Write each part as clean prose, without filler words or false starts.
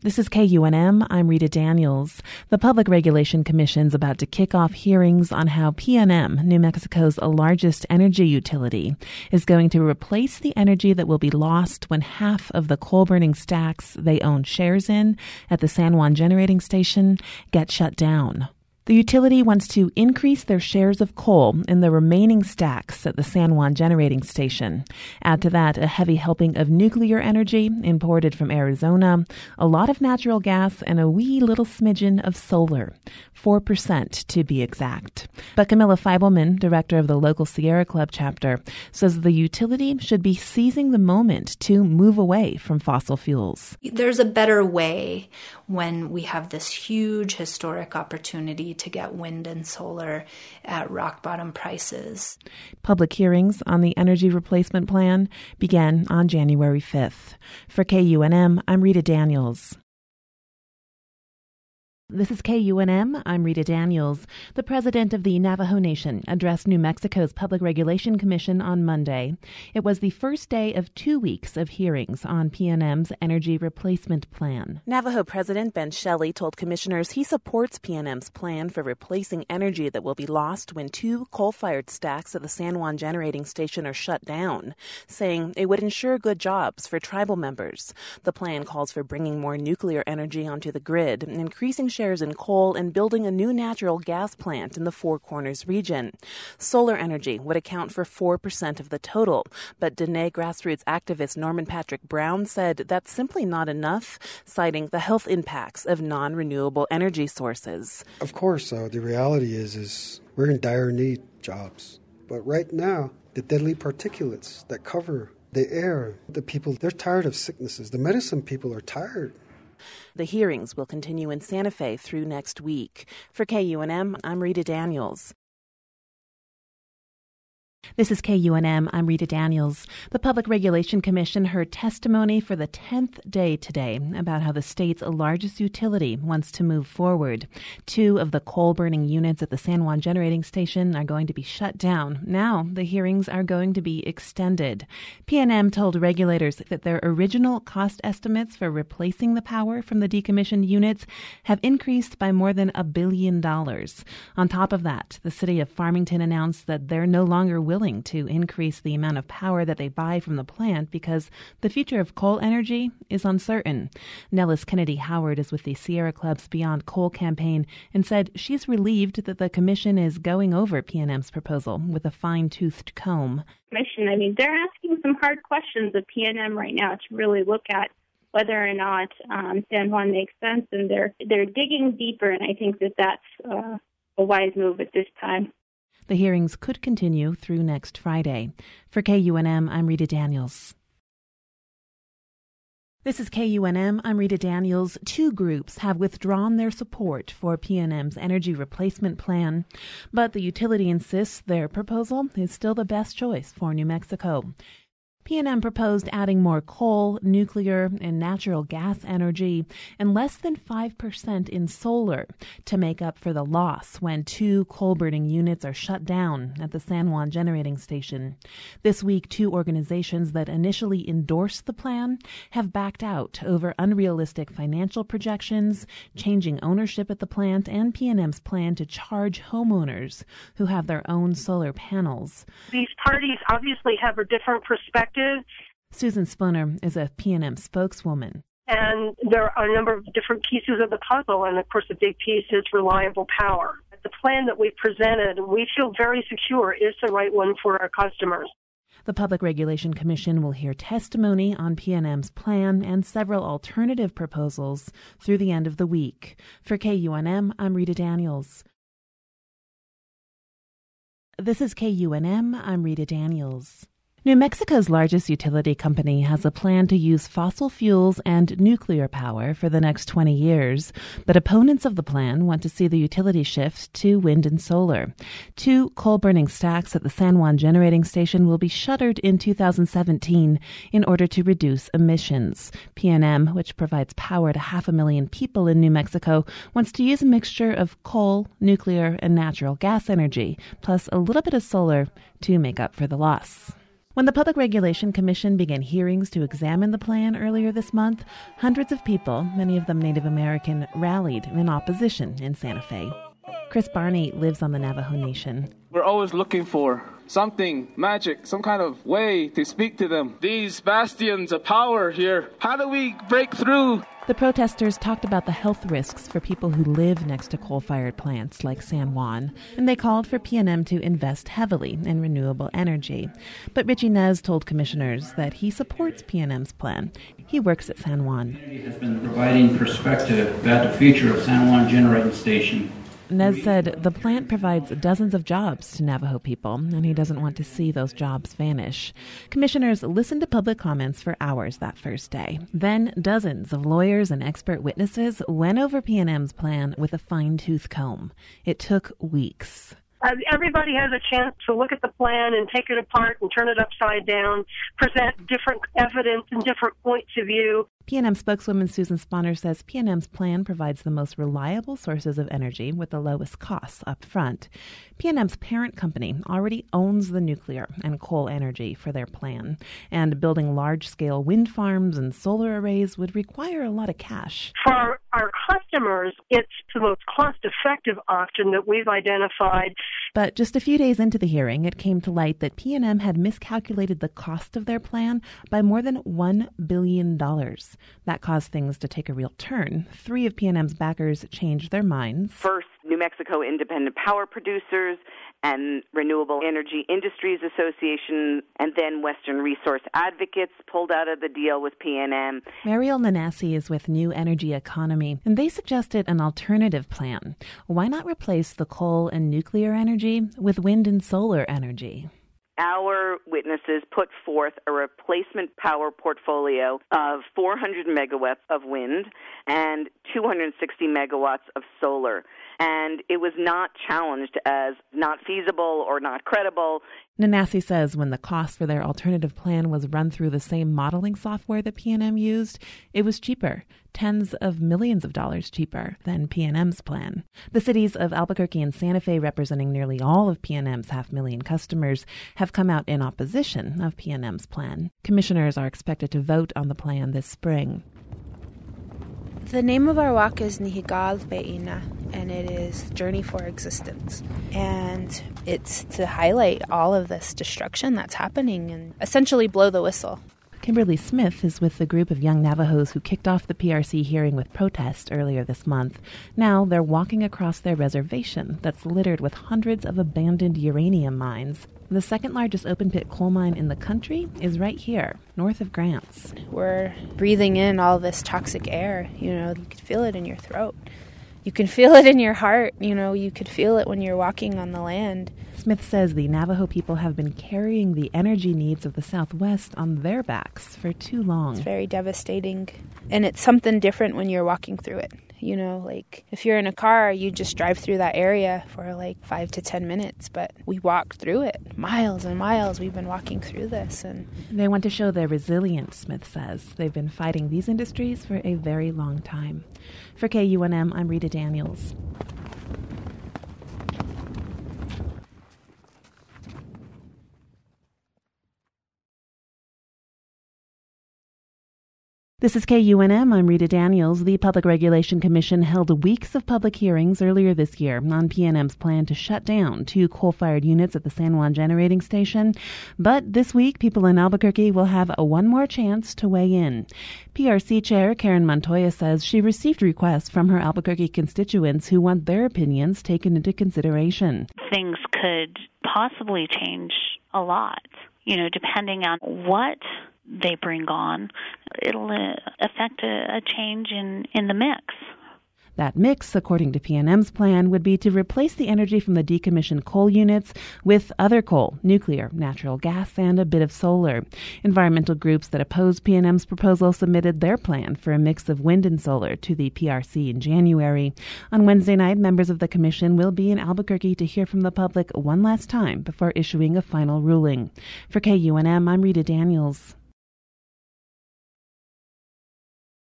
This is KUNM. I'm Rita Daniels. The Public Regulation Commission's about to kick off hearings on how PNM, New Mexico's largest energy utility, is going to replace the energy that will be lost when half of the coal-burning stacks they own shares in at the San Juan Generating Station get shut down. The utility wants to increase their shares of coal in the remaining stacks at the San Juan Generating Station. Add to that a heavy helping of nuclear energy imported from Arizona, a lot of natural gas, and a wee little smidgen of solar, 4% to be exact. But Camilla Feibelman, director of the local Sierra Club chapter, says the utility should be seizing the moment to move away from fossil fuels. There's a better way when we have this huge historic opportunity to get wind and solar at rock bottom prices. Public hearings on the energy replacement plan began on January 5th. For KUNM, I'm Rita Daniels. This is KUNM. I'm Rita Daniels. The president of the Navajo Nation addressed New Mexico's Public Regulation Commission on Monday. It was the first day of 2 weeks of hearings on PNM's energy replacement plan. Navajo President Ben Shelley told commissioners he supports PNM's plan for replacing energy that will be lost when 2 coal-fired stacks at the San Juan Generating Station are shut down, saying it would ensure good jobs for tribal members. The plan calls for bringing more nuclear energy onto the grid, increasing shares in coal, and building a new natural gas plant in the Four Corners region. Solar energy would account for 4% of the total, but Dene grassroots activist Norman Patrick Brown said that's simply not enough, citing the health impacts of non-renewable energy sources. Of course, the reality is we're in dire need of jobs. But right now, the deadly particulates that cover the air, the people, they're tired of sicknesses. The medicine people are tired. The hearings will continue in Santa Fe through next week. For KUNM, I'm Rita Daniels. This is KUNM. I'm Rita Daniels. The Public Regulation Commission heard testimony for the 10th day today about how the state's largest utility wants to move forward. 2 of the coal-burning units at the San Juan Generating Station are going to be shut down. Now, the hearings are going to be extended. PNM told regulators that their original cost estimates for replacing the power from the decommissioned units have increased by more than $1 billion. On top of that, the city of Farmington announced that they're no longer willing to increase the amount of power that they buy from the plant because the future of coal energy is uncertain. Nellis Kennedy Howard is with the Sierra Club's Beyond Coal campaign and said she's relieved that the commission is going over PNM's proposal with a fine-toothed comb. Commission, they're asking some hard questions of PNM right now to really look at whether or not San Juan makes sense, and they're digging deeper, and I think that's a wise move at this time. The hearings could continue through next Friday. For KUNM, I'm Rita Daniels. This is KUNM. I'm Rita Daniels. 2 groups have withdrawn their support for PNM's energy replacement plan, but the utility insists their proposal is still the best choice for New Mexico. PNM proposed adding more coal, nuclear, and natural gas energy and less than 5% in solar to make up for the loss when 2 coal-burning units are shut down at the San Juan Generating Station. This week, 2 organizations that initially endorsed the plan have backed out over unrealistic financial projections, changing ownership at the plant, and PNM's plan to charge homeowners who have their own solar panels. These parties obviously have a different perspective. Susan Spooner is a PNM spokeswoman. And there are a number of different pieces of the puzzle, and of course the big piece is reliable power. The plan that we've presented, we feel very secure, is the right one for our customers. The Public Regulation Commission will hear testimony on PNM's plan and several alternative proposals through the end of the week. For KUNM, I'm Rita Daniels. This is KUNM. I'm Rita Daniels. New Mexico's largest utility company has a plan to use fossil fuels and nuclear power for the next 20 years, but opponents of the plan want to see the utility shift to wind and solar. 2 coal-burning stacks at the San Juan Generating Station will be shuttered in 2017 in order to reduce emissions. PNM, which provides power to 500,000 people in New Mexico, wants to use a mixture of coal, nuclear, and natural gas energy, plus a little bit of solar to make up for the loss. When the Public Regulation Commission began hearings to examine the plan earlier this month, hundreds of people, many of them Native American, rallied in opposition in Santa Fe. Chris Barney lives on the Navajo Nation. We're always looking for something magic, some kind of way to speak to them. These bastions of power here, how do we break through? The protesters talked about the health risks for people who live next to coal-fired plants like San Juan, and they called for PNM to invest heavily in renewable energy. But Richie Nez told commissioners that he supports PNM's plan. He works at San Juan. The community has been providing perspective about the future of San Juan Generating Station. Nez said the plant provides dozens of jobs to Navajo people, and he doesn't want to see those jobs vanish. Commissioners listened to public comments for hours that first day. Then dozens of lawyers and expert witnesses went over PNM's plan with a fine-tooth comb. It took weeks. Everybody has a chance to look at the plan and take it apart and turn it upside down, present different evidence and different points of view. PNM spokeswoman Susan Sponner says PNM's plan provides the most reliable sources of energy with the lowest costs up front. PNM's parent company already owns the nuclear and coal energy for their plan, and building large-scale wind farms and solar arrays would require a lot of cash. For our customers, it's the most cost-effective option that we've identified. But just a few days into the hearing, it came to light that PNM had miscalculated the cost of their plan by more than $1 billion. That caused things to take a real turn. 3 of PNM's backers changed their minds. First, New Mexico Independent Power Producers and Renewable Energy Industries Association, and then Western Resource Advocates pulled out of the deal with PNM. Mariel Nanasi is with New Energy Economy, and they suggested an alternative plan. Why not replace the coal and nuclear energy with wind and solar energy? Our witnesses put forth a replacement power portfolio of 400 megawatts of wind and 260 megawatts of solar. And it was not challenged as not feasible or not credible. Nanasi says when the cost for their alternative plan was run through the same modeling software that PNM used, it was cheaper, tens of millions of dollars cheaper than PNM's plan. The cities of Albuquerque and Santa Fe, representing nearly all of PNM's 500,000 customers, have come out in opposition of PNM's plan. Commissioners are expected to vote on the plan this spring. The name of our walk is Nihigal Pe'ina, and it is Journey for Existence. And it's to highlight all of this destruction that's happening and essentially blow the whistle. Kimberly Smith is with the group of young Navajos who kicked off the PRC hearing with protest earlier this month. Now they're walking across their reservation that's littered with hundreds of abandoned uranium mines. The second largest open-pit coal mine in the country is right here, north of Grants. We're breathing in all this toxic air. You can feel it in your throat. You can feel it in your heart. You could feel it when you're walking on the land. Smith says the Navajo people have been carrying the energy needs of the Southwest on their backs for too long. It's very devastating. And it's something different when you're walking through it. If you're in a car, you just drive through that area for 5 to 10 minutes. But we walked through it. Miles and miles we've been walking through this. And they want to show their resilience, Smith says. They've been fighting these industries for a very long time. For KUNM, I'm Rita Daniels. This is KUNM. I'm Rita Daniels. The Public Regulation Commission held weeks of public hearings earlier this year on PNM's plan to shut down 2 coal-fired units at the San Juan Generating Station. But this week, people in Albuquerque will have one more chance to weigh in. PRC Chair Karen Montoya says she received requests from her Albuquerque constituents who want their opinions taken into consideration. Things could possibly change a lot, depending on what they bring on. It'll affect a change in the mix. That mix, according to PNM's plan, would be to replace the energy from the decommissioned coal units with other coal, nuclear, natural gas, and a bit of solar. Environmental groups that oppose PNM's proposal submitted their plan for a mix of wind and solar to the PRC in January. On Wednesday night, members of the commission will be in Albuquerque to hear from the public one last time before issuing a final ruling. For KUNM, I'm Rita Daniels.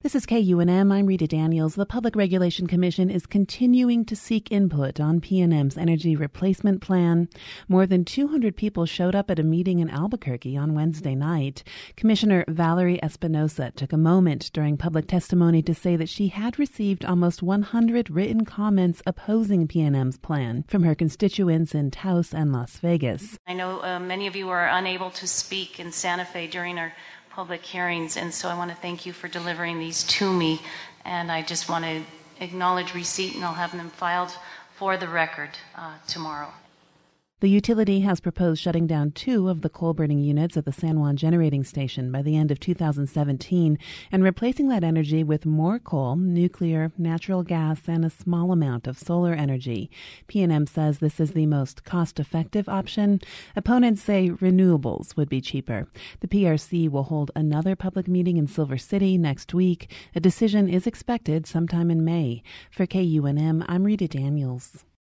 This is KUNM. I'm Rita Daniels. The Public Regulation Commission is continuing to seek input on PNM's energy replacement plan. More than 200 people showed up at a meeting in Albuquerque on Wednesday night. Commissioner Valerie Espinosa took a moment during public testimony to say that she had received almost 100 written comments opposing PNM's plan from her constituents in Taos and Las Vegas. I know many of you were unable to speak in Santa Fe during our public hearings, and so I want to thank you for delivering these to me, and I just want to acknowledge receipt, and I'll have them filed for the record tomorrow. The utility has proposed shutting down 2 of the coal-burning units at the San Juan Generating Station by the end of 2017 and replacing that energy with more coal, nuclear, natural gas, and a small amount of solar energy. PNM says this is the most cost-effective option. Opponents say renewables would be cheaper. The PRC will hold another public meeting in Silver City next week. A decision is expected sometime in May. For KUNM, I'm Rita Daniels.